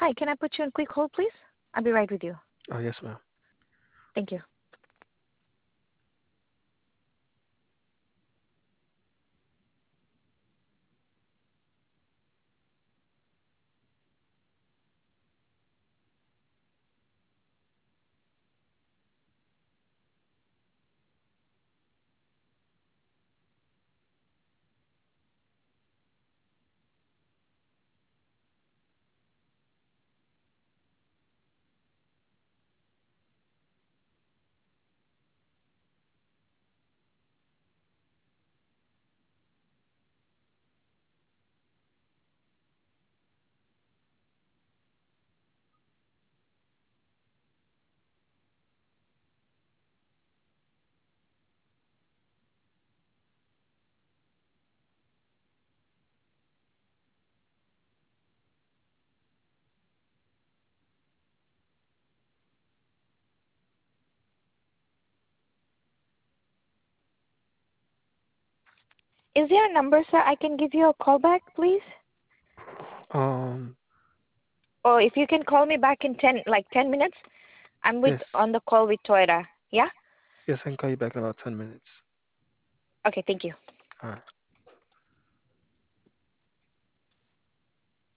Hi, can I put you on quick hold, please? I'll be right with you. Oh, yes, ma'am. Thank you. Is there a number, sir, I can give you a call back, please? Um, Or if you can call me back in 10 minutes. I'm yes, on the call with Toyota. Yeah? yes, I can call you back in about 10 minutes. Okay, thank you. All right.